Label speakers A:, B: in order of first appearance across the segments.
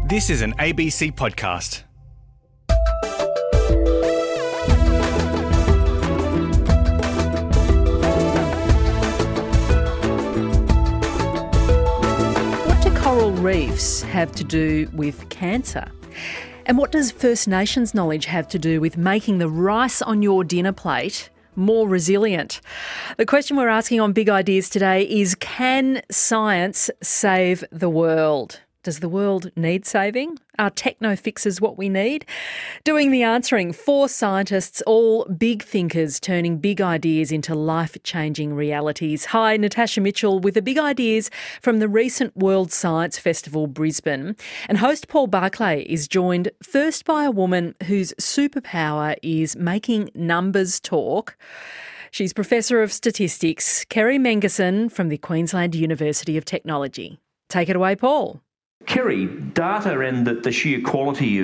A: This is an ABC podcast.
B: What do coral reefs have to do with cancer? And what does First Nations knowledge have to do with making the rice on your dinner plate more resilient? The question we're asking on Big Ideas today is, can science save the world? Does the world need saving? Are techno fixes what we need? Doing the answering, 4 scientists, all big thinkers, turning big ideas into life-changing realities. Hi, Natasha Mitchell with the big ideas from the recent World Science Festival, Brisbane. And host Paul Barclay is joined first by a woman whose superpower is making numbers talk. She's Professor of Statistics, Kerry Mengersen from the Queensland University of Technology. Take it away, Paul.
C: Kerry, data and the sheer quantity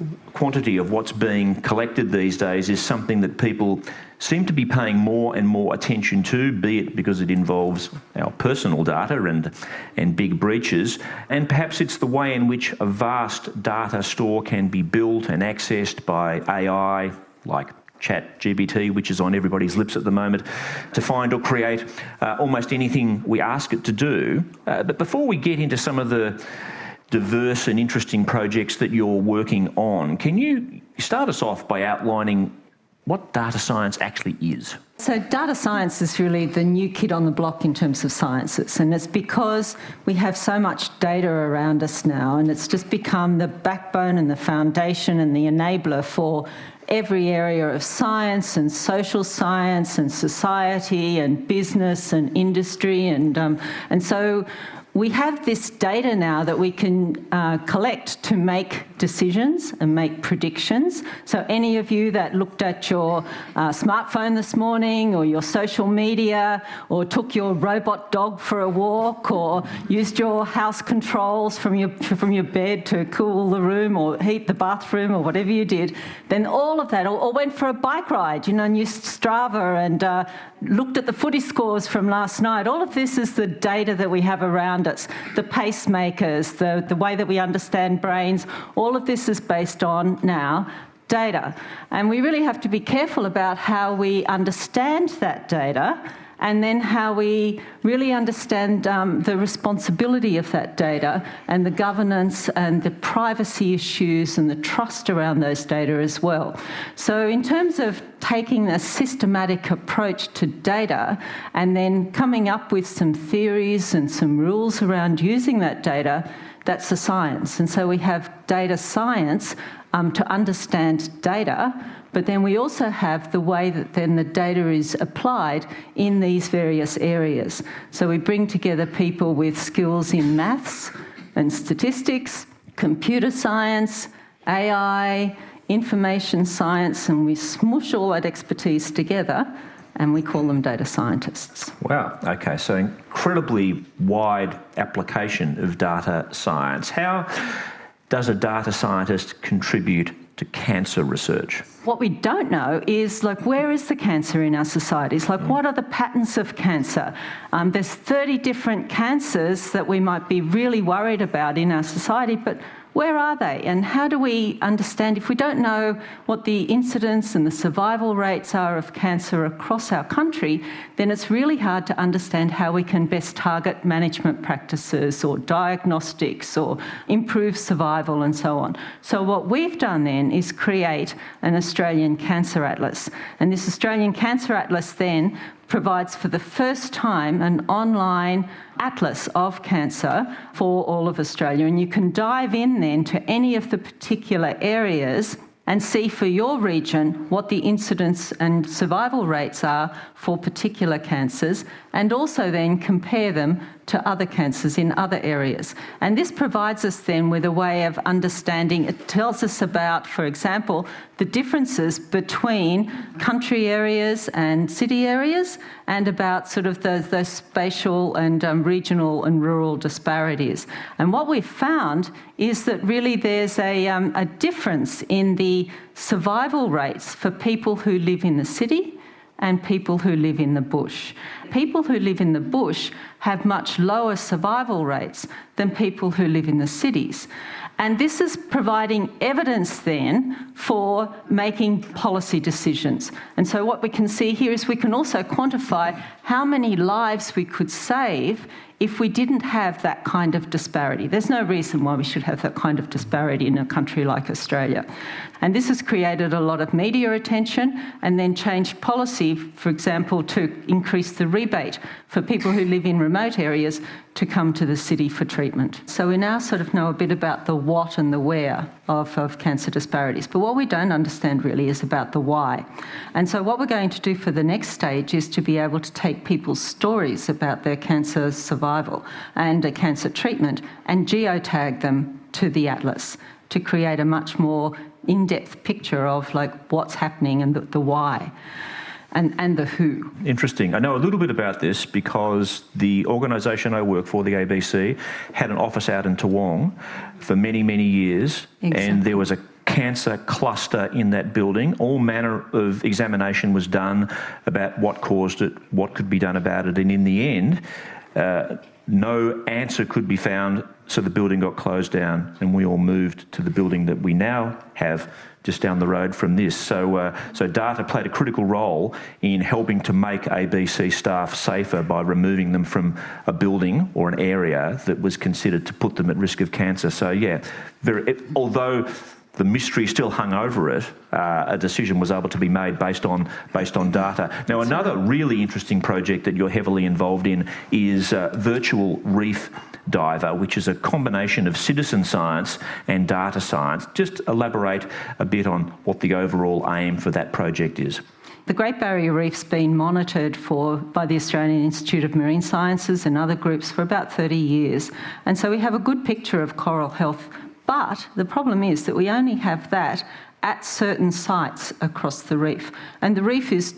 C: of what's being collected these days is something that people seem to be paying more and more attention to, be it because it involves our personal data and big breaches, and perhaps it's the way in which a vast data store can be built and accessed by AI, like ChatGPT, which is on everybody's lips at the moment, to find or create almost anything we ask it to do. But before we get into some of the diverse and interesting projects that you're working on, can you start us off by outlining what data science actually is?
D: So data science is really the new kid on the block in terms of sciences, and it's because we have so much data around us now, and it's just become the backbone and the foundation and the enabler for every area of science and social science and society and business and industry, and so we have this data now that we can collect to make decisions and make predictions. So any of you that looked at your smartphone this morning, or your social media, or took your robot dog for a walk, or used your house controls from your bed to cool the room or heat the bathroom, or whatever you did, then all of that, or went for a bike ride, and used Strava and looked at the footy scores from last night. All of this is the data that we have around us, the pacemakers, the way that we understand brains. All of this is based on now data. And we really have to be careful about how we understand that data, and then how we really understand the responsibility of that data and the governance and the privacy issues and the trust around those data as well. So in terms of taking a systematic approach to data and then coming up with some theories and some rules around using that data, that's the science. And so we have data science to understand data, but then we also have the way that then the data is applied in these various areas. So we bring together people with skills in maths and statistics, computer science, AI, information science, and we smush all that expertise together and we call them data scientists.
C: Wow, okay, so incredibly wide application of data science. How does a data scientist contribute to cancer research?
D: What we don't know is, where is the cancer in our societies? What are the patterns of cancer? There's 30 different cancers that we might be really worried about in our society, but where are they? And how do we understand, if we don't know what the incidence and the survival rates are of cancer across our country, then it's really hard to understand how we can best target management practices or diagnostics or improve survival and so on. So what we've done then is create an Australian Cancer Atlas. And this Australian Cancer Atlas then provides for the first time an online atlas of cancer for all of Australia. And you can dive in then to any of the particular areas and see for your region what the incidence and survival rates are for particular cancers, and also then compare them to other cancers in other areas. And this provides us then with a way of understanding. It tells us about, for example, the differences between country areas and city areas, and about sort of those spatial and regional and rural disparities. And what we've found is that really there's a difference in the survival rates for people who live in the city and people who live in the bush. People who live in the bush have much lower survival rates than people who live in the cities. And this is providing evidence then for making policy decisions. And so what we can see here is we can also quantify how many lives we could save if we didn't have that kind of disparity. There's no reason why we should have that kind of disparity in a country like Australia. And this has created a lot of media attention and then changed policy, for example, to increase the rebate for people who live in remote areas to come to the city for treatment. So we now sort of know a bit about the what and the where of cancer disparities. But what we don't understand really is about the why. And so what we're going to do for the next stage is to be able to take people's stories about their cancer survival and a cancer treatment and geotag them to the atlas to create a much more in-depth picture of like what's happening and the why. And the who.
C: Interesting. I know a little bit about this because the organisation I work for, the ABC, had an office out in Toowong for many, many years. Exactly. And there was a cancer cluster in that building. All manner of examination was done about what caused it, what could be done about it. And in the end, no answer could be found, so the building got closed down and we all moved to the building that we now have just down the road from this. So data played a critical role in helping to make ABC staff safer by removing them from a building or an area that was considered to put them at risk of cancer. So yeah, although the mystery still hung over it, a decision was able to be made based on data. Now, another really interesting project that you're heavily involved in is Virtual Reef Diver, which is a combination of citizen science and data science. Just elaborate a bit on what the overall aim for that project is.
D: The Great Barrier Reef's been monitored by the Australian Institute of Marine Sciences and other groups for about 30 years. And so we have a good picture of coral health. But the problem is that we only have that at certain sites across the reef. And the reef is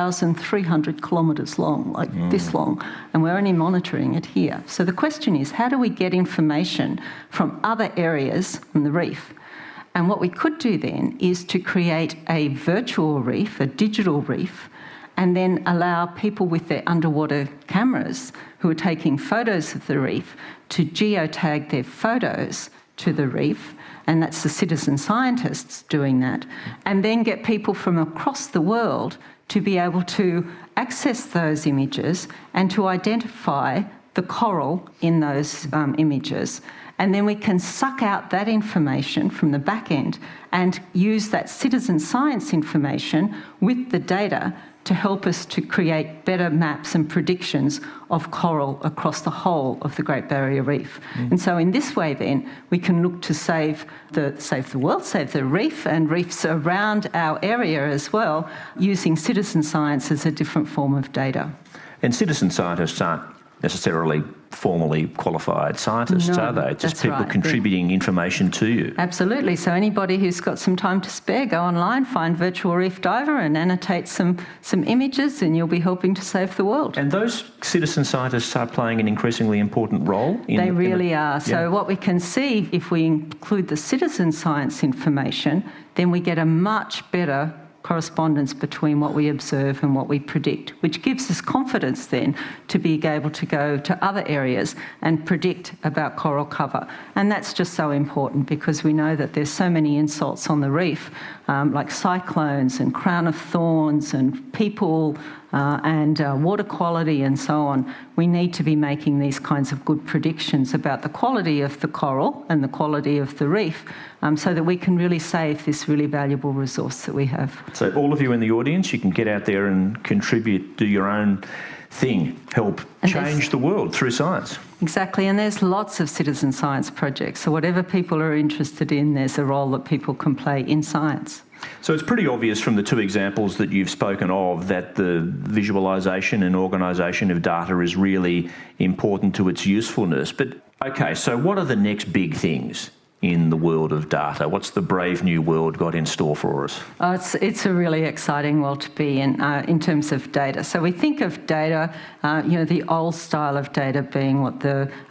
D: 2,300 kilometres long, this long, and we're only monitoring it here. So the question is, how do we get information from other areas on the reef? And what we could do then is to create a virtual reef, a digital reef, and then allow people with their underwater cameras who are taking photos of the reef to geotag their photos to the reef, and that's the citizen scientists doing that, and then get people from across the world to be able to access those images and to identify the coral in those images. And then we can suck out that information from the back end and use that citizen science information with the data to help us to create better maps and predictions of coral across the whole of the Great Barrier Reef. And so in this way then, we can look to save the world, save the reef and reefs around our area as well, using citizen science as a different form of data.
C: And citizen scientists aren't necessarily formally qualified scientists, are they? Just people contributing information to you.
D: Absolutely. So anybody who's got some time to spare, go online, find Virtual Reef Diver and annotate some images, and you'll be helping to save the world.
C: And those citizen scientists are playing an increasingly important role?
D: They really are. So what we can see, if we include the citizen science information, then we get a much better correspondence between what we observe and what we predict, which gives us confidence then to be able to go to other areas and predict about coral cover. And that's just so important because we know that there's so many insults on the reef, like cyclones and crown of thorns and people and water quality and so on. We need to be making these kinds of good predictions about the quality of the coral and the quality of the reef so that we can really save this really valuable resource that we have.
C: So all of you in the audience, you can get out there and contribute, do your own thing, help change the world through science.
D: Exactly, and there's lots of citizen science projects. So whatever people are interested in, there's a role that people can play in science.
C: So it's pretty obvious from the two examples that you've spoken of that the visualisation and organisation of data is really important to its usefulness. But, okay, so what are the next big things in the world of data? What's the brave new world got in store for us?
D: Oh, it's a really exciting world to be in terms of data. So we think of data, the old style of data being what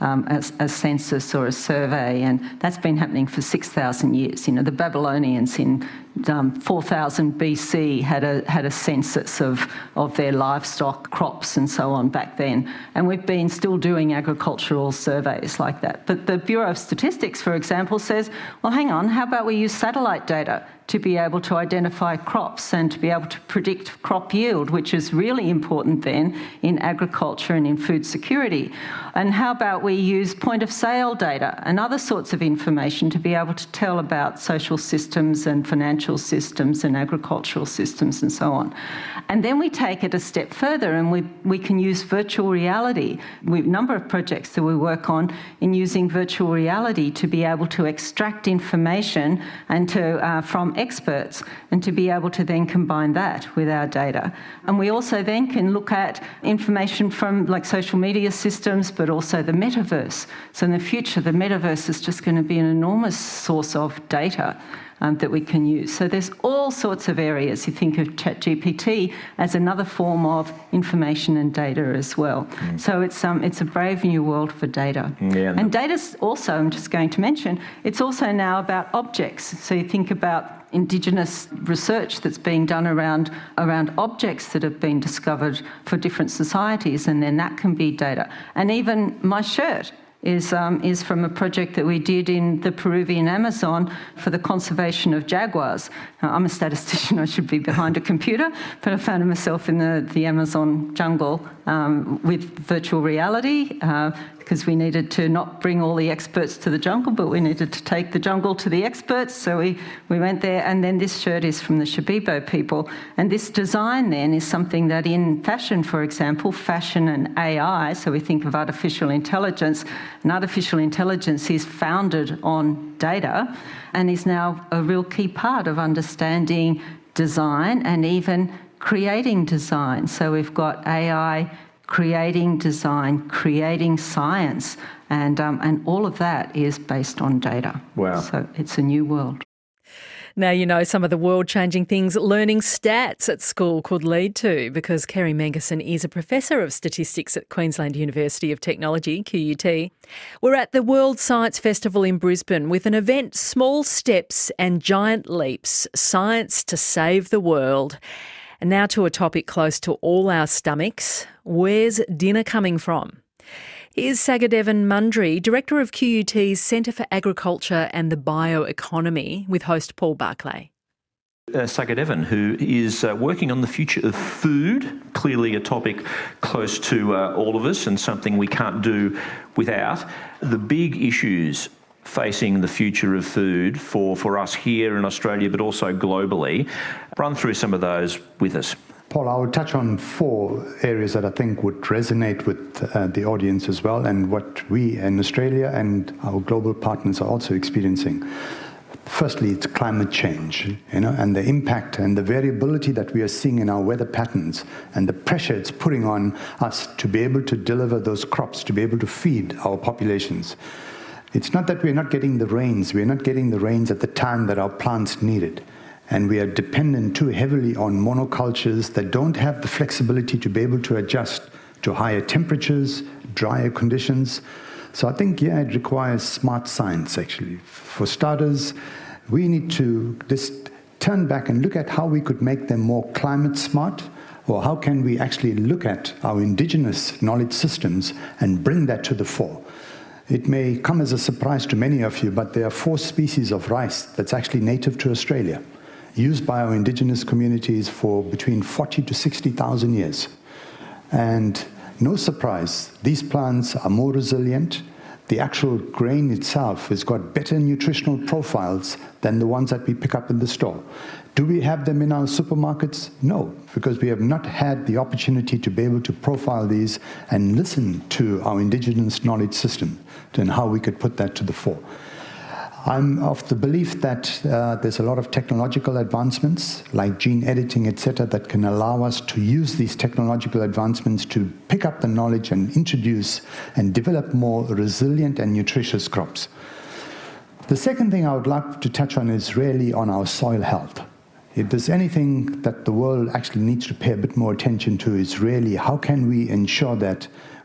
D: a census or a survey, and that's been happening for 6,000 years. The Babylonians in 4000 BC had a census of their livestock, crops and so on back then. And we've been still doing agricultural surveys like that. But the Bureau of Statistics, for example, says, well, hang on, how about we use satellite data to be able to identify crops and to be able to predict crop yield, which is really important then in agriculture and in food security. And how about we use point of sale data and other sorts of information to be able to tell about social systems and financial systems and agricultural systems and so on. And then we take it a step further and we can use virtual reality. We have a number of projects that we work on in using virtual reality to be able to extract information and from experts and to be able to then combine that with our data. And we also then can look at information from like social media systems, but also the metaverse. So in the future, the metaverse is just going to be an enormous source of data that we can use. So there's all sorts of areas. You think of ChatGPT as another form of information and data as well. So it's a brave new world for data.
C: Yeah,
D: and data's also, I'm just going to mention, it's also now about objects. So you think about Indigenous research that's being done around objects that have been discovered for different societies, and then that can be data. And even my shirt is from a project that we did in the Peruvian Amazon for the conservation of jaguars. Now, I'm a statistician, I should be behind a computer, but I found myself in the Amazon jungle with virtual reality because we needed to not bring all the experts to the jungle, but we needed to take the jungle to the experts. So we went there, and then this shirt is from the Shipibo people. And this design then is something that in fashion, for example, fashion and AI, so we think of artificial intelligence, and artificial intelligence is founded on data and is now a real key part of understanding design and even creating design. So we've got AI creating design, creating science, and all of that is based on data.
C: Wow.
D: So it's a new world.
B: Now you know some of the world-changing things learning stats at school could lead to, because Kerry Mengersen is a professor of statistics at Queensland University of Technology, QUT. We're at the World Science Festival in Brisbane with an event, Small Steps and Giant Leaps, Science to Save the World. And now to a topic close to all our stomachs. Where's dinner coming from? Here's Sagadevan Mundry, Director of QUT's Centre for Agriculture and the Bioeconomy, with host Paul Barclay.
C: Sagadevan, who is working on the future of food, clearly a topic close to all of us and something we can't do without. The big issues facing the future of food for us here in Australia, but also globally. Run through some of those with us.
E: Paul, I will touch on 4 areas that I think would resonate with the audience as well, and what we in Australia and our global partners are also experiencing. Firstly, it's climate change, and the impact and the variability that we are seeing in our weather patterns and the pressure it's putting on us to be able to deliver those crops, to be able to feed our populations. It's not that we're not getting the rains. We're not getting the rains at the time that our plants need it. And we are dependent too heavily on monocultures that don't have the flexibility to be able to adjust to higher temperatures, drier conditions. So I think, it requires smart science, actually. For starters, we need to just turn back and look at how we could make them more climate smart, or how can we actually look at our indigenous knowledge systems and bring that to the fore. It may come as a surprise to many of you, but there are 4 species of rice that's actually native to Australia, used by our indigenous communities for between 40 to 60,000 years. And no surprise, these plants are more resilient. The actual grain itself has got better nutritional profiles than the ones that we pick up in the store. Do we have them in our supermarkets? No, because we have not had the opportunity to be able to profile these and listen to our indigenous knowledge system and how we could put that to the fore. I'm of the belief that there's a lot of technological advancements like gene editing, etc., that can allow us to use these technological advancements to pick up the knowledge and introduce and develop more resilient and nutritious crops. The second thing I would like to touch on is really on our soil health. If there's anything that the world actually needs to pay a bit more attention to, is really how can we ensure that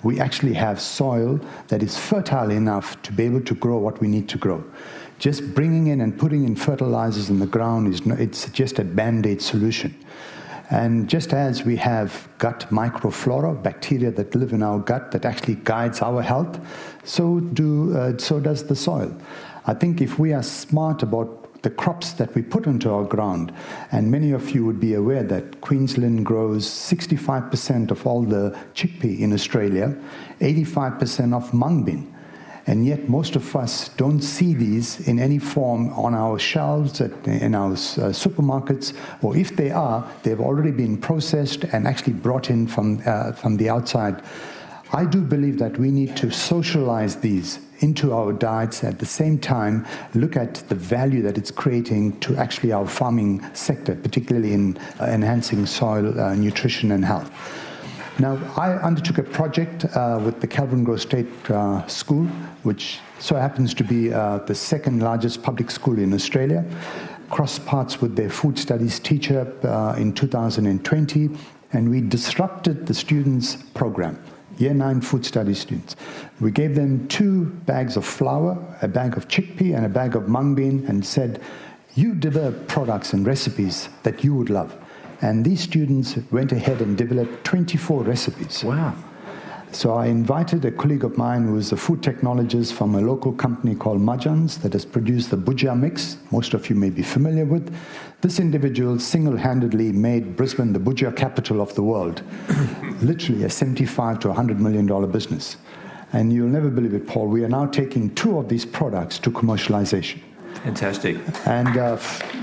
E: we actually have soil that is fertile enough to be able to grow what we need to grow. Just bringing in and putting in fertilizers in the ground it's just a band-aid solution. And just as we have gut microflora, bacteria that live in our gut that actually guides our health, so does the soil. I think if we are smart about the crops that we put into our ground, and many of you would be aware that Queensland grows 65% of all the chickpea in Australia, 85% of mung bean. And yet most of us don't see these in any form on our shelves, in our supermarkets, or if they are, they've already been processed and actually brought in from the outside. I do believe that we need to socialize these into our diets, at the same time look at the value that it's creating to actually our farming sector, particularly in enhancing soil nutrition and health. Now, I undertook a project with the Kelvin Grove State School, which so happens to be the second largest public school in Australia. Crossed paths with their food studies teacher in 2020, and we disrupted the students' program, Year 9 food studies students. We gave them 2 bags of flour, a bag of chickpea, and a bag of mung bean, and said, you develop products and recipes that you would love. And these students went ahead and developed 24 recipes.
C: Wow.
E: So I invited a colleague of mine who is a food technologist from a local company called Majans that has produced the Bhujia mix, most of you may be familiar with. This individual single-handedly made Brisbane the Bhujia capital of the world, literally a $75 to $100 million business. And you'll never believe it, Paul, we are now taking 2 of these products to commercialization.
C: Fantastic.
E: And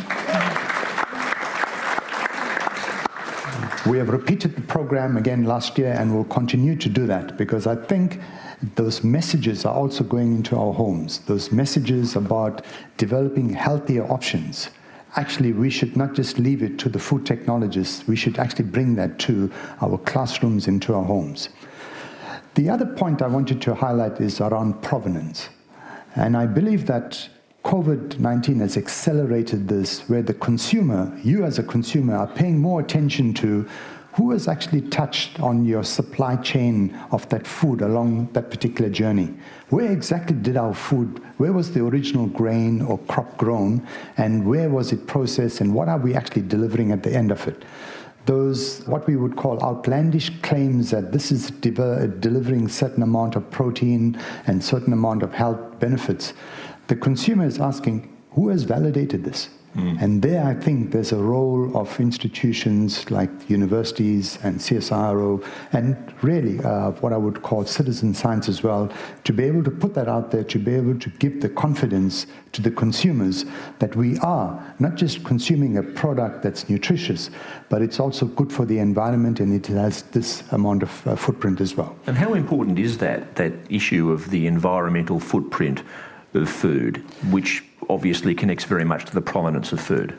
E: we have repeated the program again last year, and we'll continue to do that, because I think those messages are also going into our homes. Those messages about developing healthier options. Actually, we should not just leave it to the food technologists. We should actually bring that to our classrooms, into our homes. The other point I wanted to highlight is around provenance. And I believe that COVID-19 has accelerated this, where the consumer, you as a consumer, are paying more attention to who has actually touched on your supply chain of that food along that particular journey. Where exactly did our food, where was the original grain or crop grown, and where was it processed, and what are we actually delivering at the end of it? Those, what we would call outlandish claims that this is delivering certain amount of protein and certain amount of health benefits, the consumer is asking, who has validated this? And there I think there's a role of institutions like universities and CSIRO, and really what I would call citizen science as well, to be able to put that out there, to be able to give the confidence to the consumers that we are not just consuming a product that's nutritious, but it's also good for the environment, and it has this amount of footprint as well.
C: And how important is that issue of the environmental footprint of food, which obviously connects very much to the provenance of food?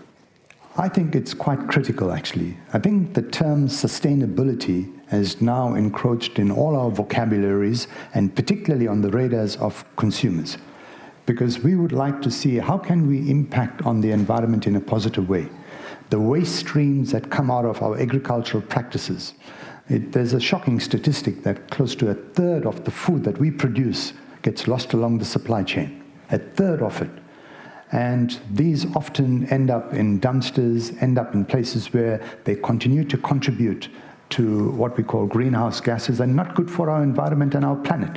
E: I think it's quite critical, actually. I think the term sustainability has now encroached in all our vocabularies, and particularly on the radars of consumers, because we would like to see how can we impact on the environment in a positive way. The waste streams that come out of our agricultural practices, there's a shocking statistic that close to 1/3 of the food that we produce gets lost along the supply chain. 1/3 of it. And these often end up in dumpsters, end up in places where they continue to contribute to what we call greenhouse gases, and not good for our environment and our planet.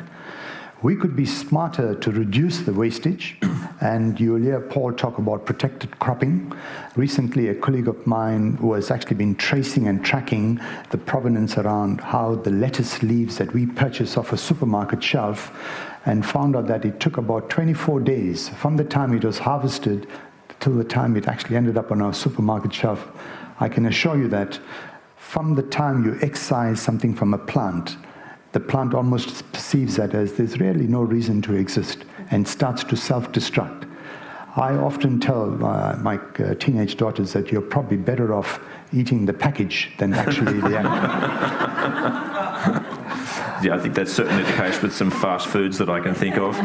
E: We could be smarter to reduce the wastage, and you'll hear Paul talk about protected cropping. Recently, a colleague of mine who has actually been tracing and tracking the provenance around how the lettuce leaves that we purchase off a supermarket shelf, and found out that it took about 24 days from the time it was harvested till the time it actually ended up on our supermarket shelf. I can assure you that from the time you excise something from a plant, the plant almost perceives that as there's really no reason to exist and starts to self-destruct. I often tell my teenage daughters that you're probably better off eating the package than actually the animal.
C: Yeah, I think that's certainly the case with some fast foods that I can think of.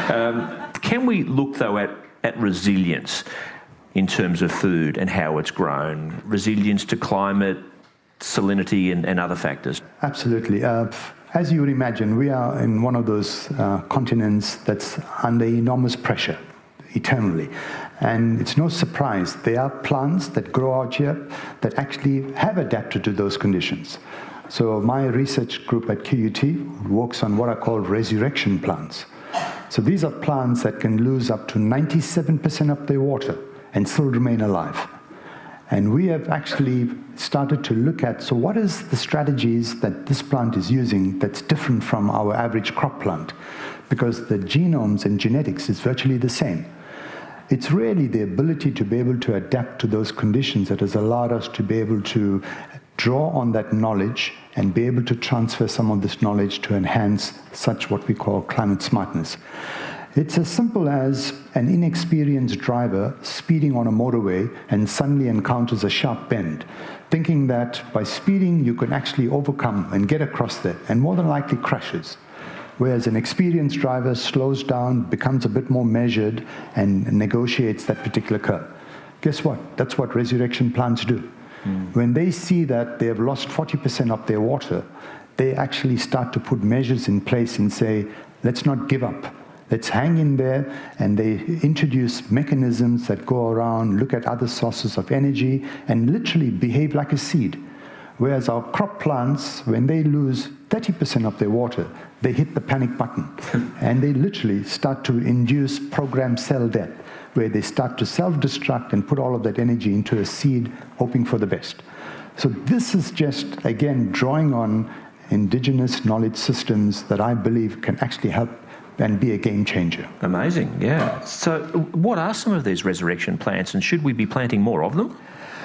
C: Can we look, though, at resilience in terms of food and how it's grown? Resilience to climate, salinity and other factors?
E: Absolutely. As you would imagine, we are in one of those continents that's under enormous pressure eternally. And it's no surprise, there are plants that grow out here that actually have adapted to those conditions. So my research group at QUT works on what are called resurrection plants. So these are plants that can lose up to 97% of their water and still remain alive. And we have actually started to look at, so what is the strategies that this plant is using that's different from our average crop plant? Because the genomes and genetics is virtually the same. It's really the ability to be able to adapt to those conditions that has allowed us to be able to draw on that knowledge and be able to transfer some of this knowledge to enhance such what we call climate smartness. It's as simple as an inexperienced driver speeding on a motorway and suddenly encounters a sharp bend, thinking that by speeding you can actually overcome and get across there, and more than likely crashes. Whereas an experienced driver slows down, becomes a bit more measured, and negotiates that particular curve. Guess what? That's what resurrection plants do. When they see that they have lost 40% of their water, they actually start to put measures in place and say, let's not give up. Let's hang in there, and they introduce mechanisms that go around, look at other sources of energy, and literally behave like a seed. Whereas our crop plants, when they lose 30% of their water, they hit the panic button, and they literally start to induce programmed cell death, where they start to self-destruct and put all of that energy into a seed, hoping for the best. So this is just, again, drawing on indigenous knowledge systems that I believe can actually help and be a game changer.
C: Amazing, yeah. So what are some of these resurrection plants, and should we be planting more of them?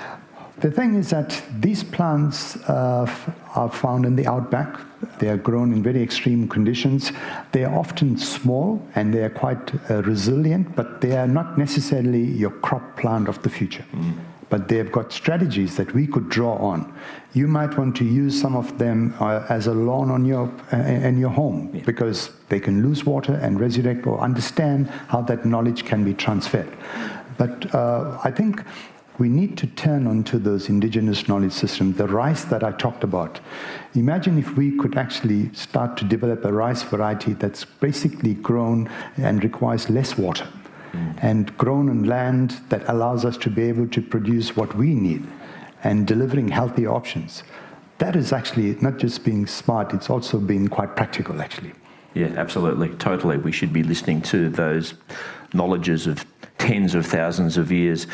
E: The thing is that these plants are found in the outback. They are grown in very extreme conditions. They are often small and they are quite resilient, but they are not necessarily your crop plant of the future. But they've got strategies that we could draw on. You might want to use some of them as a lawn on in your home, because they can lose water and resurrect, or understand how that knowledge can be transferred. But I think we need to turn onto those indigenous knowledge systems, the rice that I talked about. Imagine if we could actually start to develop a rice variety that's basically grown and requires less water, and grown on land that allows us to be able to produce what we need, and delivering healthy options. That is actually not just being smart, it's also being quite practical, actually.
C: Yeah, absolutely, totally. We should be listening to those knowledges of tens of thousands of years.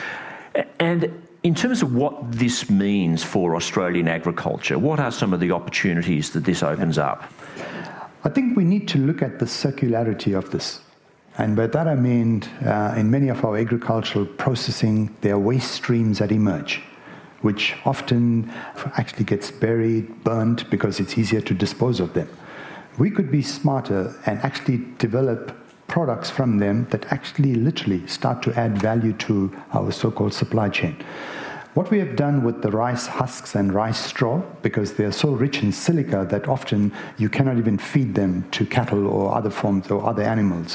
C: And in terms of what this means for Australian agriculture, what are some of the opportunities that this opens up?
E: I think we need to look at the circularity of this. And by that I mean, in many of our agricultural processing, there are waste streams that emerge, which often actually gets buried, burnt, because it's easier to dispose of them. We could be smarter and actually develop products from them that actually literally start to add value to our so-called supply chain. What we have done with the rice husks and rice straw, because they are so rich in silica that often you cannot even feed them to cattle or other forms or other animals.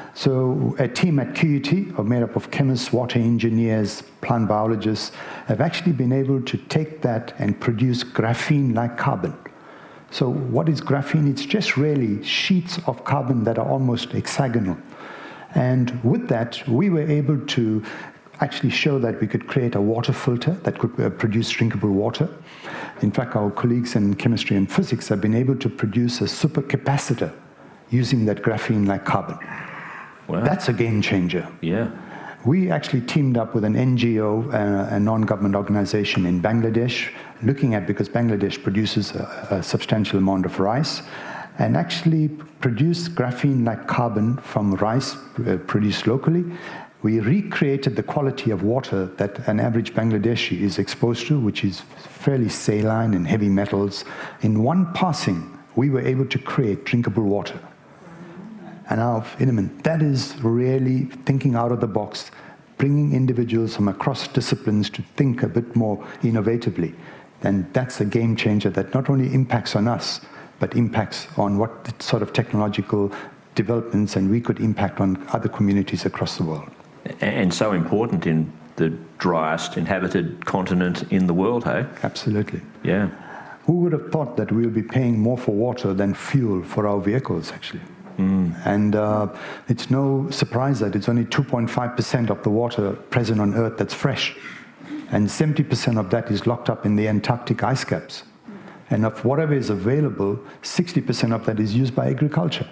E: So a team at QUT, made up of chemists, water engineers, plant biologists, have actually been able to take that and produce graphene-like carbon. So what is graphene? It's just really sheets of carbon that are almost hexagonal. And with that, we were able to actually show that we could create a water filter that could produce drinkable water. In fact, our colleagues in chemistry and physics have been able to produce a supercapacitor using that graphene-like carbon.
C: Wow.
E: That's a game changer.
C: Yeah.
E: We actually teamed up with an NGO, a non-government organization in Bangladesh, looking at, because Bangladesh produces a substantial amount of rice, and actually produced graphene-like carbon from rice produced locally. We recreated the quality of water that an average Bangladeshi is exposed to, which is fairly saline and heavy metals. In one passing, we were able to create drinkable water. And now, that is really thinking out of the box, bringing individuals from across disciplines to think a bit more innovatively. And that's a game changer that not only impacts on us, but impacts on what sort of technological developments and we could impact on other communities across the world.
C: And so important in the driest inhabited continent in the world, hey?
E: Absolutely.
C: Yeah.
E: Who would have thought that we'll be paying more for water than fuel for our vehicles, actually? And it's no surprise that it's only 2.5% of the water present on Earth that's fresh. And 70% of that is locked up in the Antarctic ice caps. And of whatever is available, 60% of that is used by agriculture.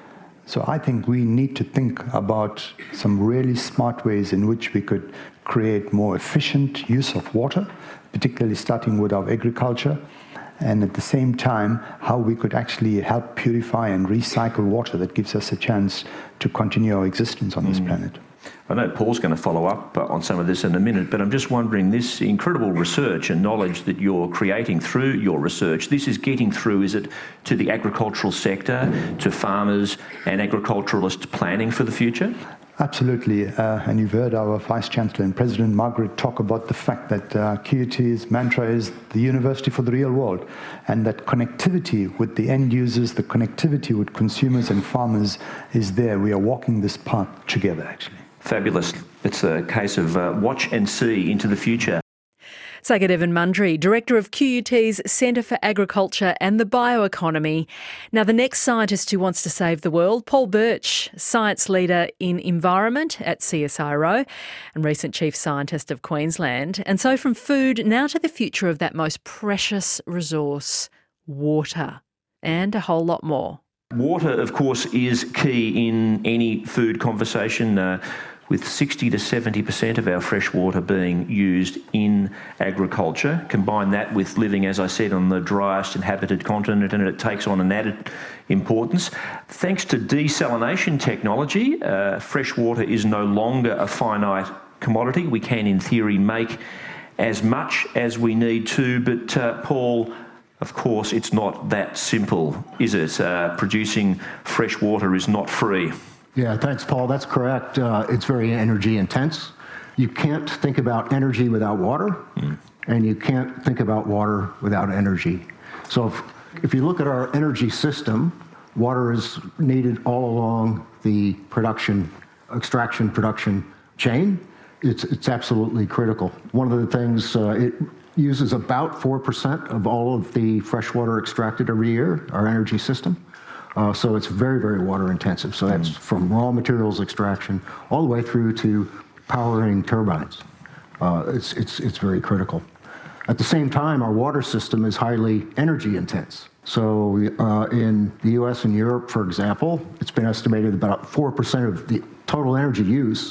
E: So I think we need to think about some really smart ways in which we could create more efficient use of water, particularly starting with our agriculture, and at the same time, how we could actually help purify and recycle water that gives us a chance to continue our existence on this planet.
C: I know Paul's going to follow up on some of this in a minute, but I'm just wondering, this incredible research and knowledge that you're creating through your research, this is getting through, is it, to the agricultural sector, to farmers and agriculturalist planning for the future?
E: Absolutely, and you've heard our Vice-Chancellor and President Margaret talk about the fact that QUT's mantra is the university for the real world, and that connectivity with the end users, the connectivity with consumers and farmers is there. We are walking this path together, actually.
C: Fabulous. It's a case of watch and see into the future.
B: Sagadevan Mundry, Director of QUT's Centre for Agriculture and the Bioeconomy. Now, the next scientist who wants to save the world, Paul Birch, Science Leader in Environment at CSIRO and recent Chief Scientist of Queensland. And so from food now to the future of that most precious resource, water, and a whole lot more.
C: Water, of course, is key in any food conversation. With 60 to 70% of our fresh water being used in agriculture. Combine that with living, as I said, on the driest inhabited continent, and it takes on an added importance. Thanks to desalination technology, fresh water is no longer a finite commodity. We can, in theory, make as much as we need to, but Paul, of course, it's not that simple, is it? Producing fresh water is not free.
F: Yeah, thanks, Paul. That's correct. It's very energy intense. You can't think about energy without water, and you can't think about water without energy. So if you look at our energy system, water is needed all along the extraction production chain. It's absolutely critical. One of the things, it uses about 4% of all of the fresh water extracted every year, our energy system. So it's very, very water intensive. So that's from raw materials extraction all the way through to powering turbines. It's very critical. At the same time, our water system is highly energy intense. So in the US and Europe, for example, it's been estimated about 4% of the total energy use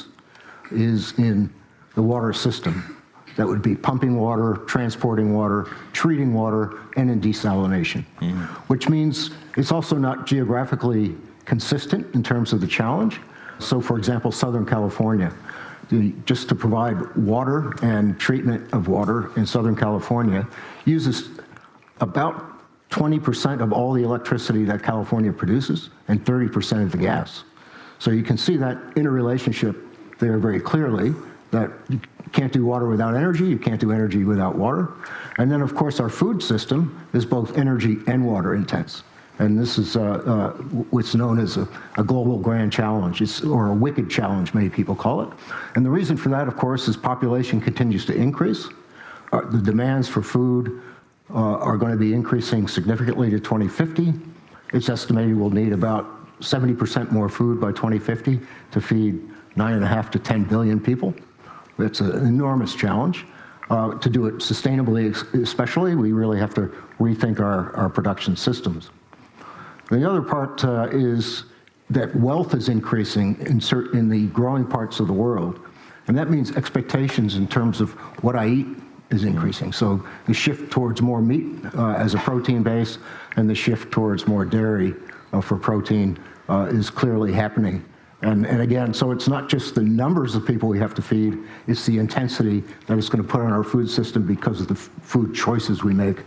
F: is in the water system. That would be pumping water, transporting water, treating water, and in desalination, which means it's also not geographically consistent in terms of the challenge. So, for example, Southern California, just to provide water and treatment of water in Southern California uses about 20% of all the electricity that California produces and 30% of the gas. So you can see that interrelationship there very clearly, that you can't do water without energy, you can't do energy without water. And then, of course, our food system is both energy and water intense. And this is what's known as a global grand challenge, or a wicked challenge, many people call it. And the reason for that, of course, is population continues to increase. The demands for food are going to be increasing significantly to 2050. It's estimated we'll need about 70% more food by 2050 to feed 9.5 to 10 billion people. It's an enormous challenge. To do it sustainably, especially, we really have to rethink our production systems. The other part is that wealth is increasing in the growing parts of the world, and that means expectations in terms of what I eat is increasing. So the shift towards more meat as a protein base and the shift towards more dairy for protein is clearly happening. And again, so it's not just the numbers of people we have to feed, it's the intensity that it's going to put on our food system because of the food choices we make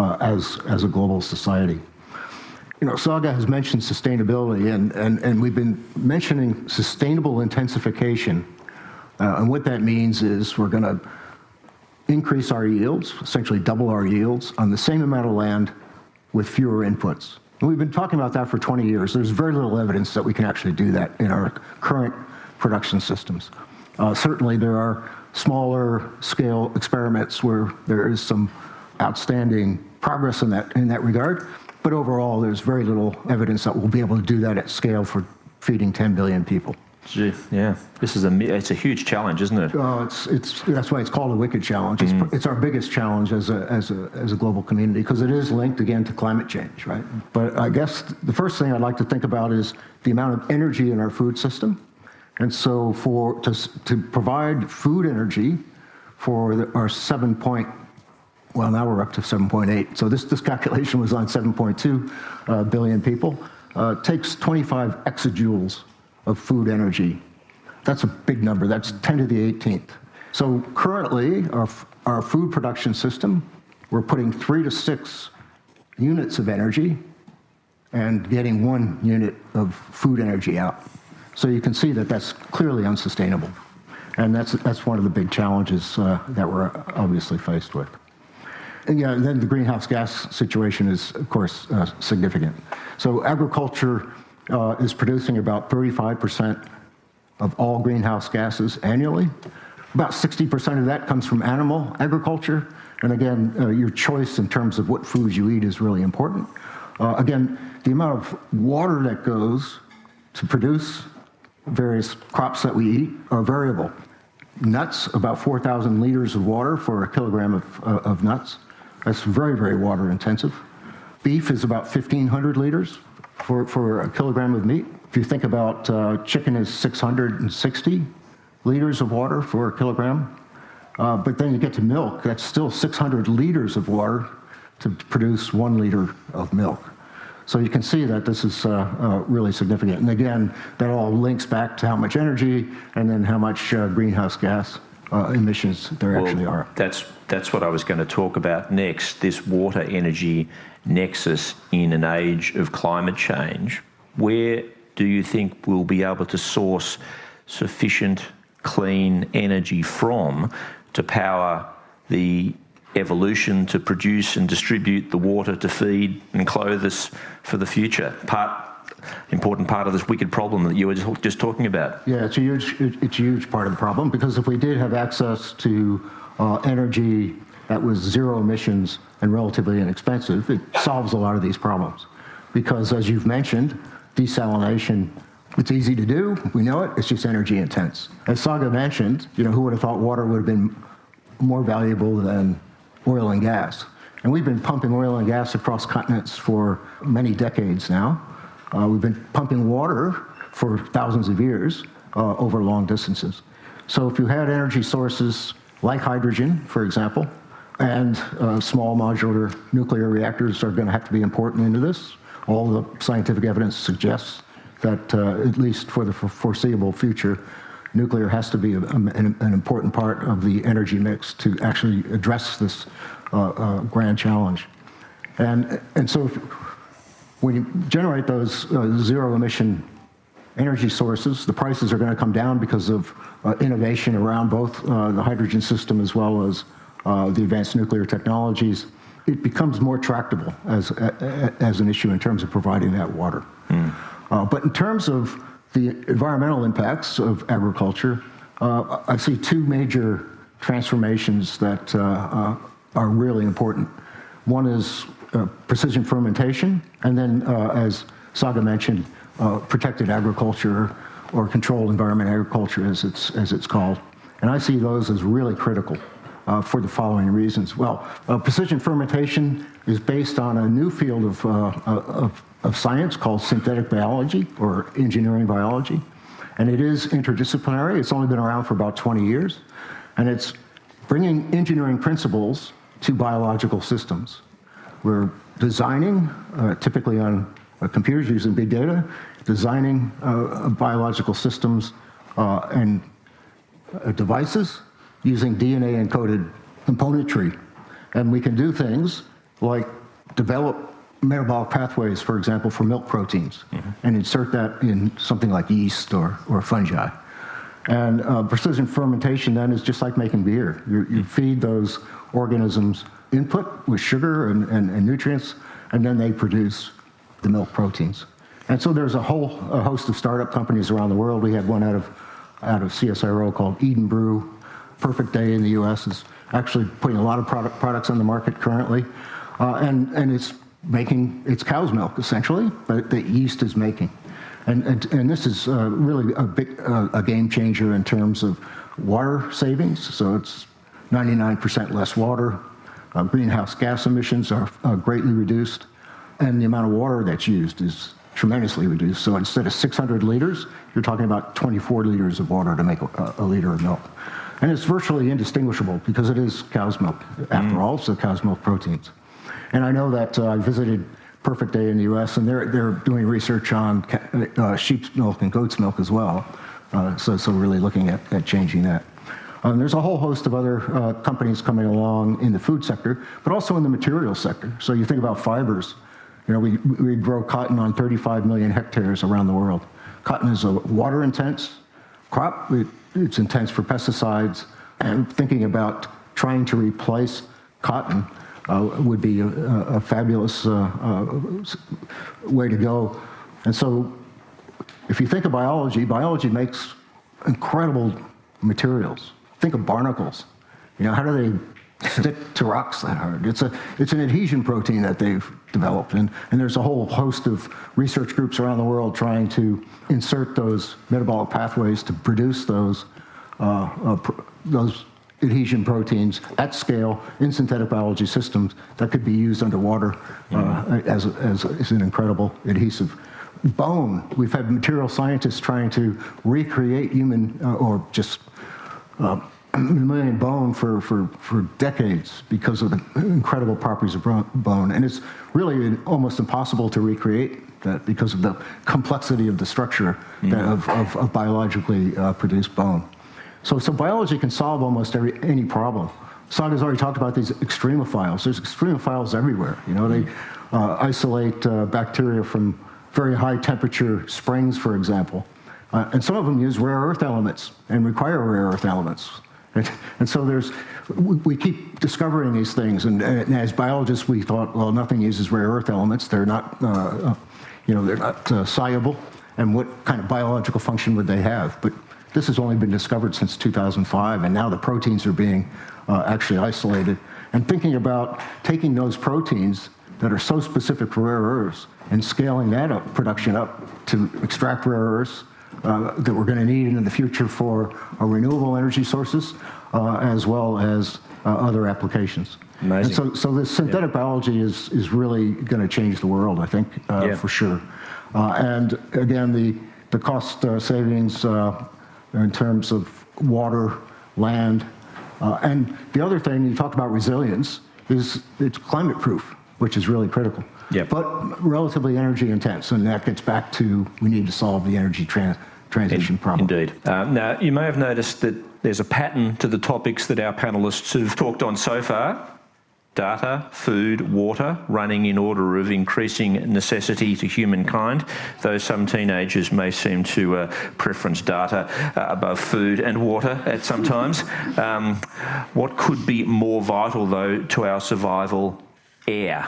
F: as a global society. You know, Saga has mentioned sustainability, and we've been mentioning sustainable intensification. And what that means is we're going to increase our yields, essentially double our yields, on the same amount of land with fewer inputs. And we've been talking about that for 20 years. There's very little evidence that we can actually do that in our current production systems. Certainly there are smaller scale experiments where there is some outstanding progress in that regard. But overall, there's very little evidence that we'll be able to do that at scale for feeding 10 billion people.
C: Gee, yeah, it's a huge challenge, isn't it?
F: That's why it's called a wicked challenge. It's our biggest challenge as a global community, because it is linked again to climate change, right? But I guess the first thing I'd like to think about is the amount of energy in our food system, and so to provide food energy for our now we're up to 7.8. So this calculation was on 7.2 billion people. Takes 25 exajoules of food energy. That's a big number. That's 10 to the 18th. So currently, our food production system, we're putting 3 to 6 units of energy and getting 1 unit of food energy out. So you can see that that's clearly unsustainable. And that's one of the big challenges that we're obviously faced with. And then the greenhouse gas situation is, of course, significant. So agriculture is producing about 35% of all greenhouse gases annually. About 60% of that comes from animal agriculture. And again, your choice in terms of what foods you eat is really important. Again, the amount of water that goes to produce various crops that we eat are variable. Nuts, about 4,000 liters of water for a kilogram of nuts. That's very, very water intensive. Beef is about 1,500 liters for a kilogram of meat. If you think about chicken is 660 liters of water for a kilogram. But then you get to milk, that's still 600 liters of water to produce 1 liter of milk. So you can see that this is really significant. And again, that all links back to how much energy and then how much greenhouse gas emissions there actually are.
C: That's what I was going to talk about next, this water energy nexus in an age of climate change. Where do you think we'll be able to source sufficient clean energy from to power the evolution to produce and distribute the water to feed and clothe us for the future? Important part of this wicked problem that you were just talking about.
F: Yeah, it's a huge part of the problem, because if we did have access to energy that was zero emissions and relatively inexpensive, it solves a lot of these problems. Because as you've mentioned, desalination, it's easy to do, we know it, it's just energy intense. As Saga mentioned, who would have thought water would have been more valuable than oil and gas? And we've been pumping oil and gas across continents for many decades now. We've been pumping water for thousands of years over long distances. So if you had energy sources like hydrogen, for example, and small modular nuclear reactors are going to have to be important into this. All the scientific evidence suggests that, at least for the foreseeable future, nuclear has to be an important part of the energy mix to actually address this grand challenge. And so when you generate those zero-emission energy sources, the prices are going to come down because of innovation around both the hydrogen system as well as the advanced nuclear technologies. It becomes more tractable as an issue in terms of providing that water. But in terms of the environmental impacts of agriculture, I see 2 major transformations that are really important. One is precision fermentation, and then, as Saga mentioned, protected agriculture or controlled environment agriculture, as it's called. And I see those as really critical for the following reasons. Well, precision fermentation is based on a new field of science called synthetic biology or engineering biology. And it is interdisciplinary. It's only been around for about 20 years. And it's bringing engineering principles to biological systems. We're designing, typically on computers using big data, designing biological systems and devices using DNA-encoded componentry. And we can do things like develop metabolic pathways, for example, for milk proteins, and insert that in something like yeast or fungi. And precision fermentation then is just like making beer. You feed those organisms input with sugar and nutrients, and then they produce the milk proteins. And so there's a host of startup companies around the world. We had one out of CSIRO called Eden Brew. Perfect Day in the U.S. is actually putting a lot of products on the market currently. and it's cow's milk essentially, but the yeast is making. And this is really a game changer in terms of water savings. So it's 99% less water. Greenhouse gas emissions are greatly reduced, and the amount of water that's used is tremendously reduced. So instead of 600 liters, you're talking about 24 liters of water to make a liter of milk. And it's virtually indistinguishable because it is cow's milk, after all, so cow's milk proteins. And I know that I visited Perfect Day in the U.S., and they're doing research on sheep's milk and goat's milk as well. So really looking at changing that. There's a whole host of other companies coming along in the food sector, but also in the materials sector. So you think about fibers. You know, we grow cotton on 35 million hectares around the world. Cotton is a water-intense crop. It's intense for pesticides. And thinking about trying to replace cotton would be a fabulous way to go. And so if you think of biology makes incredible materials. Think of barnacles. You know, how do they stick to rocks that hard? It's an adhesion protein that they've developed, and there's a whole host of research groups around the world trying to insert those metabolic pathways to produce those adhesion proteins at scale in synthetic biology systems that could be used underwater as an incredible adhesive. Bone. We've had material scientists trying to recreate human or just mammalian bone for decades because of the incredible properties of bone. And it's really almost impossible to recreate that because of the complexity of the structure of biologically produced bone. So biology can solve almost any problem. Saga's already talked about these extremophiles. There's extremophiles everywhere. You know, they isolate bacteria from very high temperature springs, for example. And some of them use rare earth elements and require rare earth elements. And so we keep discovering these things. And as biologists, we thought, well, nothing uses rare earth elements. They're not, they're not soluble. And what kind of biological function would they have? But this has only been discovered since 2005, and now the proteins are being actually isolated. And thinking about taking those proteins that are so specific for rare earths and scaling that production up to extract rare earths that we're going to need in the future for our renewable energy sources, as well as other applications. Amazing. And so this synthetic biology is really going to change the world, I think, for sure. And again, the cost savings in terms of water, land, and the other thing, you talked about resilience, is it's climate proof, which is really critical. Yep. But relatively energy intense, and that gets back to we need to solve the energy transition problem.
C: Indeed. Now, you may have noticed that there's a pattern to the topics that our panellists have talked on so far. Data, food, water, running in order of increasing necessity to humankind, though some teenagers may seem to preference data above food and water at some times. What could be more vital, though, to our survival? Air.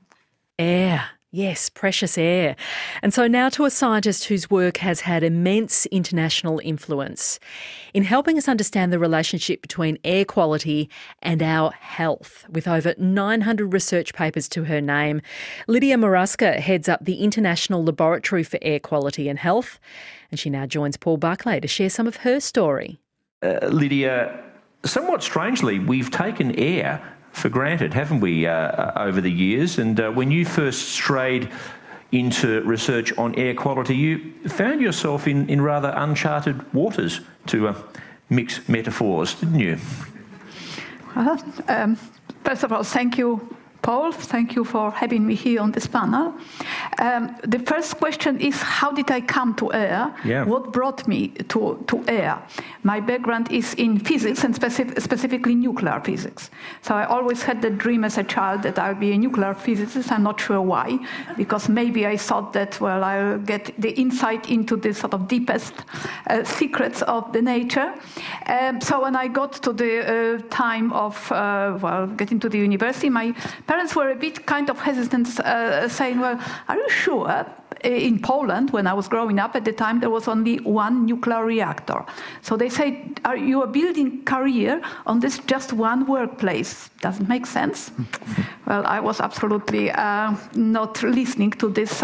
B: Air. Yes, precious air. And so now to a scientist whose work has had immense international influence in helping us understand the relationship between air quality and our health. With over 900 research papers to her name, Lydia Maraska heads up the International Laboratory for Air Quality and Health, and she now joins Paul Buckley to share some of her story.
C: Lydia, somewhat strangely, we've taken air for granted, haven't we, over the years? And when you first strayed into research on air quality, you found yourself in rather uncharted waters, to mix metaphors, didn't you?
G: Well, first of all, thank you, Paul. Thank you for having me here on this panel. The first question is, how did I come to air? Yeah. What brought me to air? My background is in physics, and specifically nuclear physics. So I always had the dream as a child that I'll be a nuclear physicist. I'm not sure why, because maybe I thought that, well, I'll get the insight into the sort of deepest secrets of the nature. So when I got to the time of, getting to the university, my parents were a bit kind of hesitant, saying, well, are you sure? in Poland, when I was growing up, at the time there was only one nuclear reactor. So they say, you are building career on this just one workplace. Doesn't make sense. Well, I was absolutely not listening to this.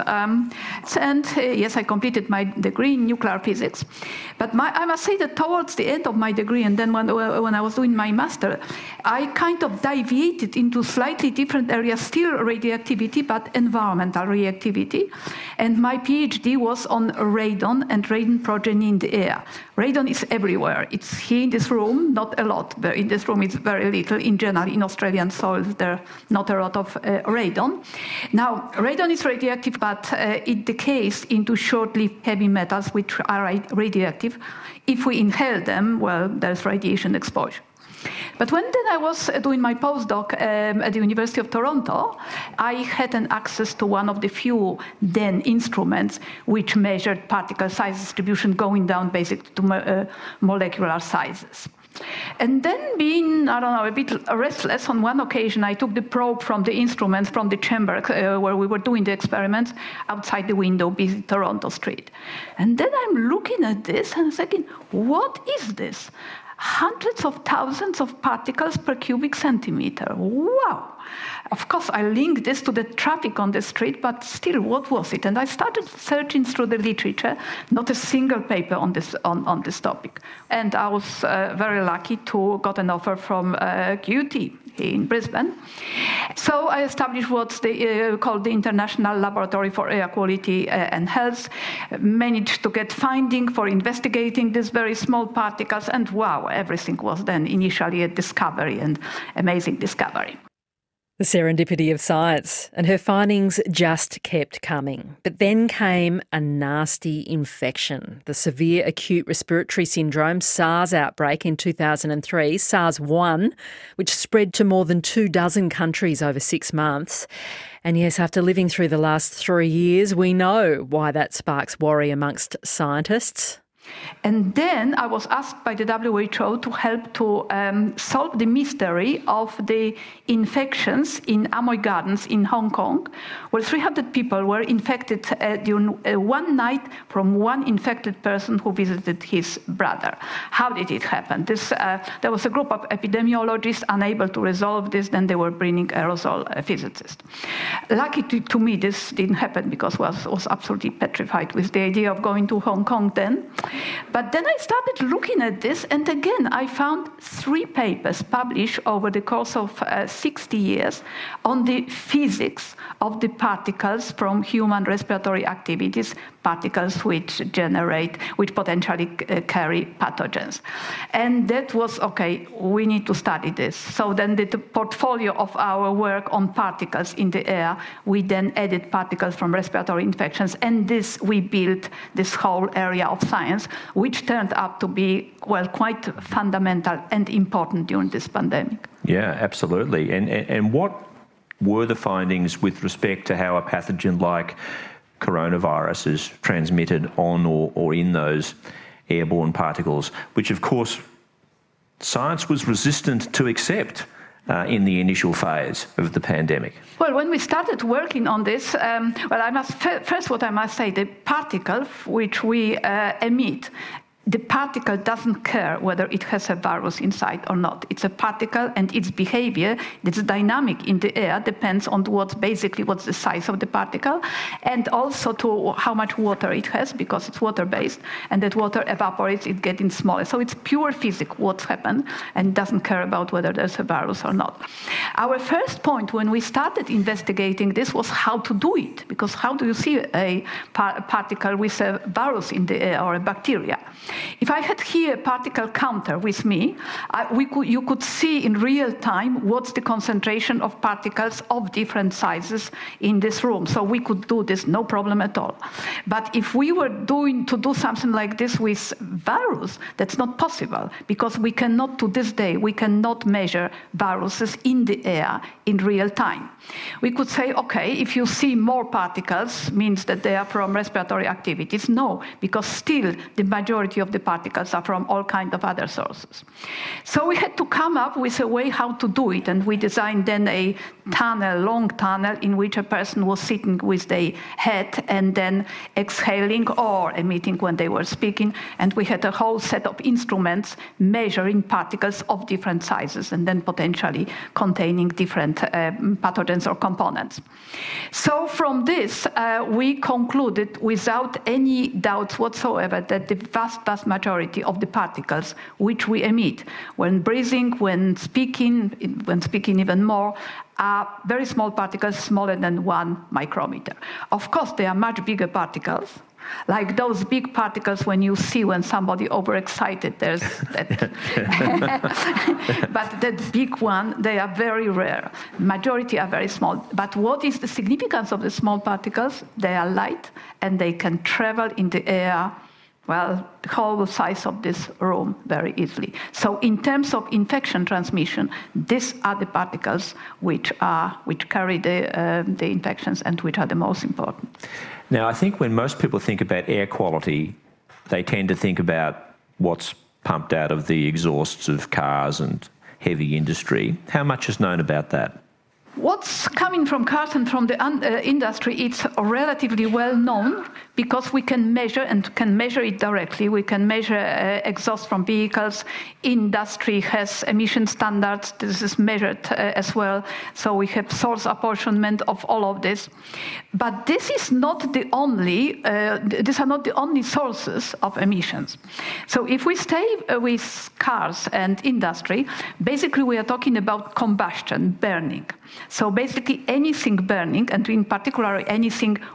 G: Yes, I completed my degree in nuclear physics. But I must say that towards the end of my degree, and then when I was doing my master, I kind of deviated into slightly different areas, still radioactivity, but environmental reactivity. And my PhD was on radon and radon progeny in the air. Radon is everywhere. It's here in this room, not a lot. In this room, it's very little. In general, in Australian soils, there are not a lot of radon. Now, radon is radioactive, but it decays into short-lived heavy metals, which are radioactive. If we inhale them, well, there's radiation exposure. But when then I was doing my postdoc at the University of Toronto, I had an access to one of the few then instruments which measured particle size distribution going down basically to molecular sizes. And then being, a bit restless, on one occasion I took the probe from the instruments from the chamber where we were doing the experiments outside the window, busy Toronto Street. And then I'm looking at this and I'm thinking, what is this? Hundreds of thousands of particles per cubic centimeter. Wow! Of course, I linked this to the traffic on the street, but still, what was it? And I started searching through the literature, not a single paper on this topic. And I was very lucky to got an offer from QUT in Brisbane. So I established what's called the International Laboratory for Air Quality and Health, managed to get funding for investigating these very small particles, and wow, everything was then initially a discovery, and amazing discovery.
B: The serendipity of science, and her findings just kept coming. But then came a nasty infection, the severe acute respiratory syndrome SARS outbreak in 2003, SARS-1, which spread to more than 24 countries over 6 months. And yes, after living through the last 3 years, we know why that sparks worry amongst scientists.
G: And then I was asked by the WHO to help to solve the mystery of the infections in Amoy Gardens in Hong Kong, where 300 people were infected during one night from one infected person who visited his brother. How did it happen? There was a group of epidemiologists unable to resolve this, then they were bringing aerosol physicists. Lucky to me, this didn't happen because I was absolutely petrified with the idea of going to Hong Kong then. But then I started looking at this, and again, I found 3 papers published over the course of 60 years on the physics of the particles from human respiratory activities, particles which potentially carry pathogens. And that was, okay, we need to study this. So then the portfolio of our work on particles in the air, we then added particles from respiratory infections, and we built this whole area of science, which turned out to be, well, quite fundamental and important during this pandemic.
C: Yeah, absolutely. And what were the findings with respect to how a pathogen like coronavirus is transmitted on or in those airborne particles, which of course science was resistant to accept in the initial phase of the pandemic?
G: Well, when we started working on this, what I must say, the particle which we emit, the particle doesn't care whether it has a virus inside or not. It's a particle, and its behavior, its dynamic in the air, depends on what's the size of the particle, and also to how much water it has, because it's water-based, and that water evaporates, it getting smaller. So it's pure physics what's happened, and doesn't care about whether there's a virus or not. Our first point when we started investigating this was how to do it, because how do you see a particle with a virus in the air or a bacteria? If I had here a particle counter with me, you could see in real time what's the concentration of particles of different sizes in this room. So we could do this, no problem at all. But if we were to do something like this with virus, that's not possible, because we cannot, to this day, we cannot measure viruses in the air in real time. We could say, okay, if you see more particles, means that they are from respiratory activities. No, because still the majority of the particles are from all kinds of other sources. So we had to come up with a way how to do it, and we designed then a tunnel, long tunnel, in which a person was sitting with their head and then exhaling or emitting when they were speaking. And we had a whole set of instruments measuring particles of different sizes and then potentially containing different pathogens or components. So from this, we concluded without any doubts whatsoever that the vast majority of the particles which we emit when breathing, when speaking even more, are very small particles, smaller than 1 micrometer. Of course, they are much bigger particles, like those big particles when you see when somebody overexcited, there's that. But that big one, they are very rare. Majority are very small. But what is the significance of the small particles? They are light and they can travel in the air, well, the whole size of this room very easily. So in terms of infection transmission, these are the particles which carry the infections and which are the most important.
C: Now, I think when most people think about air quality, they tend to think about what's pumped out of the exhausts of cars and heavy industry. How much is known about that?
G: What's coming from cars and from the industry, it's relatively well known because we can measure it directly. We can measure exhaust from vehicles. Industry has emission standards. This is measured as well. So we have source apportionment of all of this. But this is not the only, these are not the only sources of emissions. So if we stay with cars and industry, basically we are talking about combustion, burning. So basically anything burning, and in particular any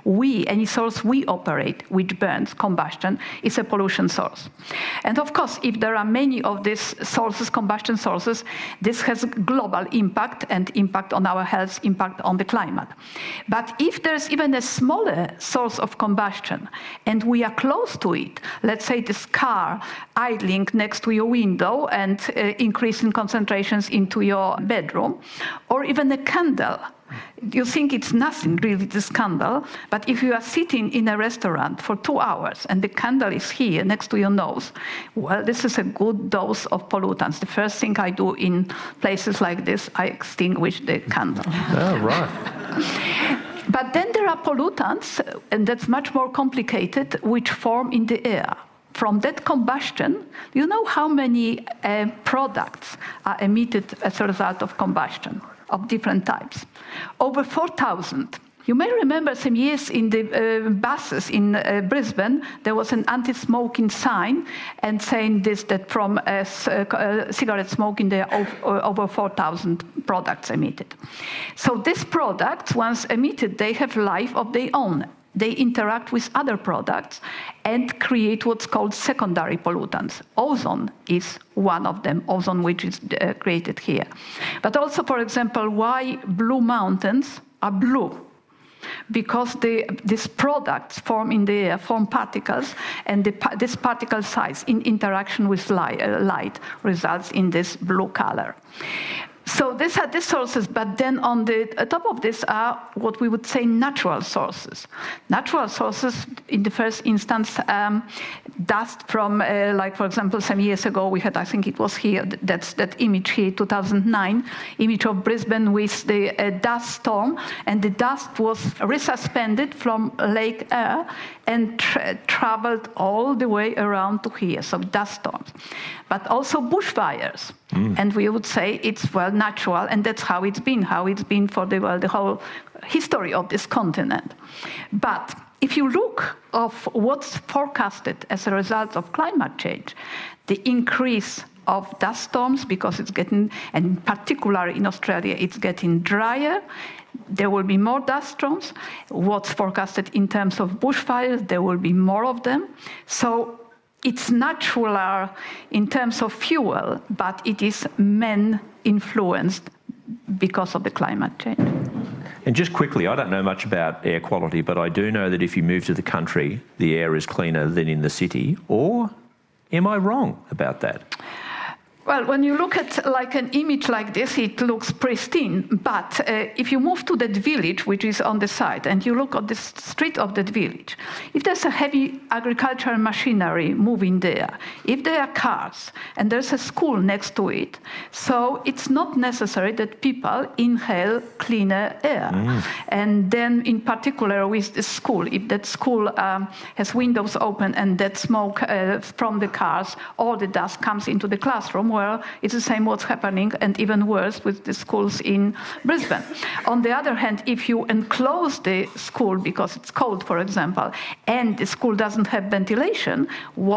G: source we operate which burns, combustion, is a pollution source. And of course, if there are many of these sources, combustion sources, this has global impact and impact on our health, impact on the climate. But if there's even a smaller source of combustion and we are close to it, let's say this car idling next to your window and increasing concentrations into your bedroom, or even a candle. You think it's nothing really, this candle, but if you are sitting in a restaurant for 2 hours and the candle is here next to your nose, well, this is a good dose of pollutants. The first thing I do in places like this, I extinguish the candle.
C: Oh, right.
G: But then there are pollutants, and that's much more complicated, which form in the air. From that combustion, do you know how many products are emitted as a result of combustion of different types? Over 4,000. You may remember some years in the buses in Brisbane, there was an anti-smoking sign and saying this, that from cigarette smoking there are over 4,000 products emitted. So these products, once emitted, they have life of their own. They interact with other products and create what's called secondary pollutants. Ozone is one of them, ozone which is created here. But also, for example, why blue mountains are blue? Because these products form in the air, form particles, and this particle size in interaction with light results in this blue color. So these are the sources, but then on the top of this are what we would say natural sources. Natural sources, in the first instance, dust from, like for example, some years ago we had, I think it was here, that image here, 2009, image of Brisbane with the dust storm, and the dust was resuspended from Lake Eyre and traveled all the way around to here, so dust storms. But also bushfires. And we would say it's, well, natural, and that's how it's been for the whole history of this continent. But if you look of what's forecasted as a result of climate change, the increase of dust storms, because it's getting, and in particular in Australia, it's getting drier, there will be more dust storms. What's forecasted in terms of bushfires, there will be more of them. So it's natural in terms of fuel, but it is man-influenced because of the climate change.
C: And just quickly, I don't know much about air quality, but I do know that if you move to the country, the air is cleaner than in the city. Or am I wrong about that?
G: Well, when you look at like an image like this, it looks pristine. But if you move to that village, which is on the side, and you look at the street of that village, if there's a heavy agricultural machinery moving there, if there are cars, and there's a school next to it, so it's not necessary that people inhale cleaner air. And then in particular with the school, if that school has windows open and that smoke from the cars, all the dust comes into the classroom, well, it's the same what's happening, and even worse with the schools in Brisbane. On the other hand, if you enclose the school because it's cold, for example, and the school doesn't have ventilation,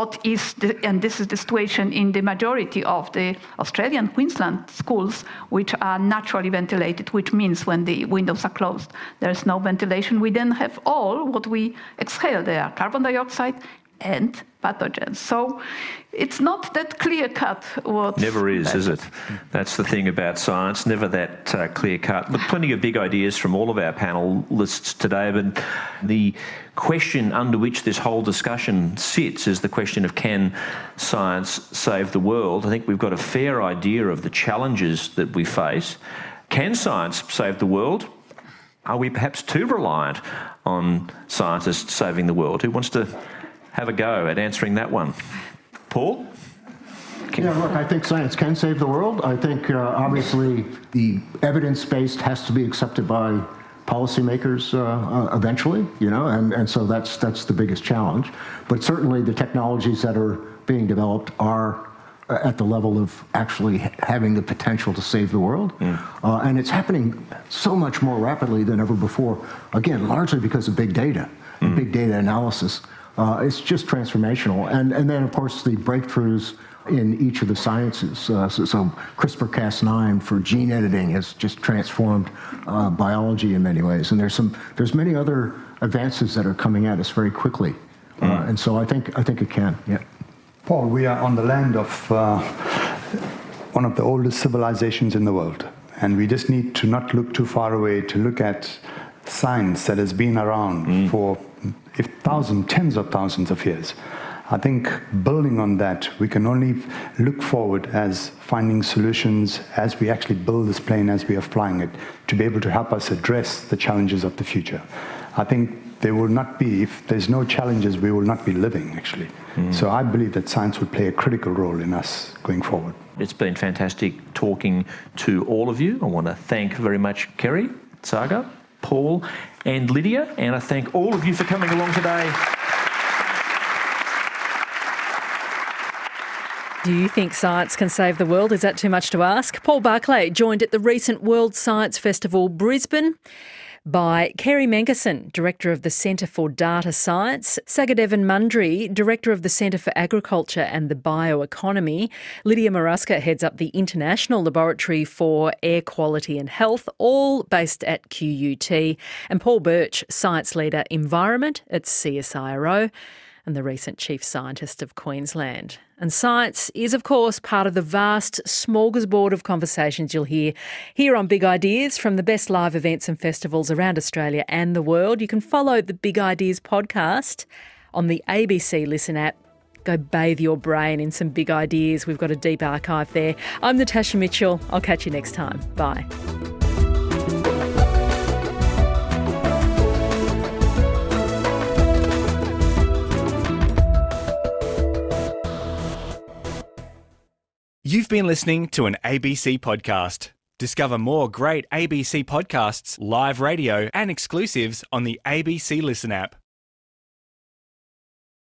G: and this is the situation in the majority of the Australian Queensland schools, which are naturally ventilated, which means when the windows are closed, there's no ventilation. We then have all what we exhale there, carbon dioxide and pathogens. So it's not that clear-cut.
C: Never is it? That's the thing about science, never that clear-cut. But plenty of big ideas from all of our panellists today, but the question under which this whole discussion sits is the question of, can science save the world? I think we've got a fair idea of the challenges that we face. Can science save the world? Are we perhaps too reliant on scientists saving the world? Who wants to have a go at answering that one? Paul?
F: Yeah, look, I think science can save the world. I think, obviously, the evidence-based has to be accepted by policymakers eventually, and so that's the biggest challenge. But certainly the technologies that are being developed are at the level of actually having the potential to save the world. And it's happening so much more rapidly than ever before, again, largely because of big data, big data analysis. It's just transformational. And then, of course, the breakthroughs in each of the sciences. So CRISPR-Cas9 for gene editing has just transformed biology in many ways. And there's many other advances that are coming at us very quickly. And so I think it can, yeah.
E: Paul, we are on the land of one of the oldest civilizations in the world. And we just need to not look too far away to look at science that has been around for tens of thousands of years. I think building on that, we can only look forward as finding solutions as we actually build this plane, as we are flying it, to be able to help us address the challenges of the future. I think there will not be, if there's no challenges, we will not be living, actually. So I believe that science will play a critical role in us going forward.
C: It's been fantastic talking to all of you. I want to thank very much Kerry, Saga, Paul and Lydia, and I thank all of you for coming along today.
B: Do you think science can save the world? Is that too much to ask? Paul Barclay joined at the recent World Science Festival Brisbane by Kerry Mengersen, Director of the Centre for Data Science, Sagadevan Mundry, Director of the Centre for Agriculture and the Bioeconomy, Lydia Maruska heads up the International Laboratory for Air Quality and Health, all based at QUT, and Paul Birch, Science Leader Environment at CSIRO, and the recent Chief Scientist of Queensland. And science is, of course, part of the vast smorgasbord of conversations you'll hear here on Big Ideas from the best live events and festivals around Australia and the world. You can follow the Big Ideas podcast on the ABC Listen app. Go bathe your brain in some big ideas. We've got a deep archive there. I'm Natasha Mitchell. I'll catch you next time. Bye.
A: You've been listening to an ABC podcast. Discover more great ABC podcasts, live radio and exclusives on the ABC Listen app.